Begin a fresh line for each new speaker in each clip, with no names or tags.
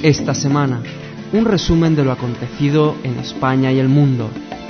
Esta semana, un resumen de lo acontecido en España y el mundo.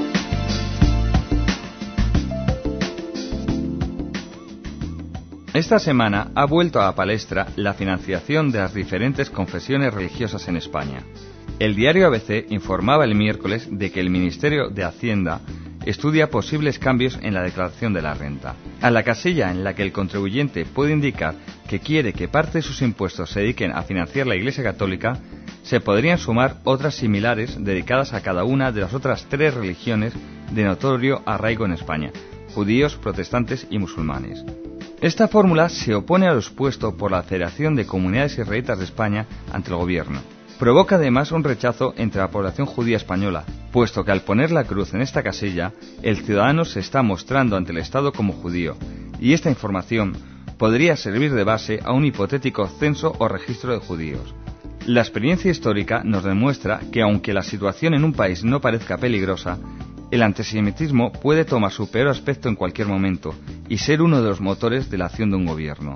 Esta semana ha vuelto a la palestra la financiación de las diferentes confesiones religiosas en España. El diario ABC informaba el miércoles de que el Ministerio de Hacienda estudia posibles cambios en la declaración de la renta. A la casilla en la que el contribuyente puede indicar que quiere que parte de sus impuestos se dediquen a financiar la Iglesia Católica, se podrían sumar otras similares dedicadas a cada una de las otras 3 religiones de notorio arraigo en España: judíos, protestantes y musulmanes. Esta fórmula se opone a lo expuesto por la Federación de Comunidades Israelitas de España ante el gobierno. Provoca además un rechazo entre la población judía española, puesto que al poner la cruz en esta casilla, el ciudadano se está mostrando ante el Estado como judío, y esta información podría servir de base a un hipotético censo o registro de judíos. La experiencia histórica nos demuestra que aunque la situación en un país no parezca peligrosa, el antisemitismo puede tomar su peor aspecto en cualquier momento y ser uno de los motores de la acción de un gobierno.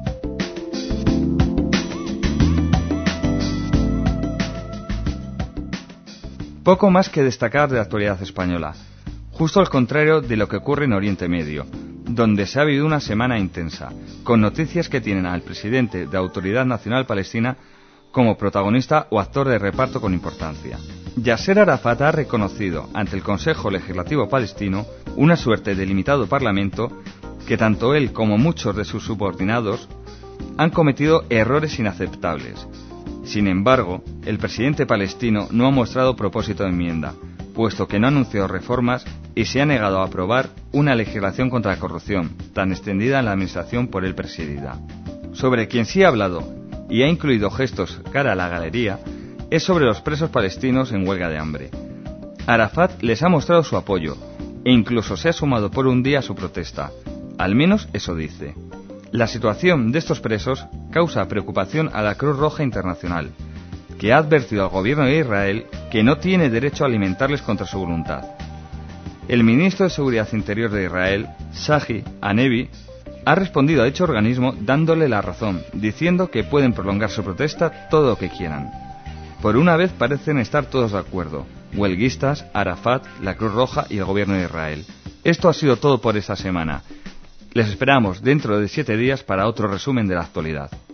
Poco más que destacar de la actualidad española, justo al contrario de lo que ocurre en Oriente Medio, donde se ha vivido una semana intensa, con noticias que tienen al presidente de Autoridad Nacional Palestina como protagonista o actor de reparto con importancia. Yasser Arafat ha reconocido ante el Consejo Legislativo palestino una suerte de limitado parlamento que tanto él como muchos de sus subordinados han cometido errores inaceptables. Sin embargo, el presidente palestino no ha mostrado propósito de enmienda, puesto que no ha anunciado reformas y se ha negado a aprobar una legislación contra la corrupción, tan extendida en la administración por él presidida. Sobre quien sí ha hablado y ha incluido gestos cara a la galería es sobre los presos palestinos en huelga de hambre. Arafat les ha mostrado su apoyo e incluso se ha sumado por un día a su protesta, al menos eso dice. La situación de estos presos causa preocupación a la Cruz Roja Internacional, que ha advertido al gobierno de Israel que no tiene derecho a alimentarles contra su voluntad. El ministro de Seguridad Interior de Israel, Tzachi Hanevi, ha respondido a dicho organismo dándole la razón, diciendo que pueden prolongar su protesta todo lo que quieran. Por una vez parecen estar todos de acuerdo: huelguistas, Arafat, la Cruz Roja y el gobierno de Israel. Esto ha sido todo por esta semana. Les esperamos dentro de 7 días para otro resumen de la actualidad.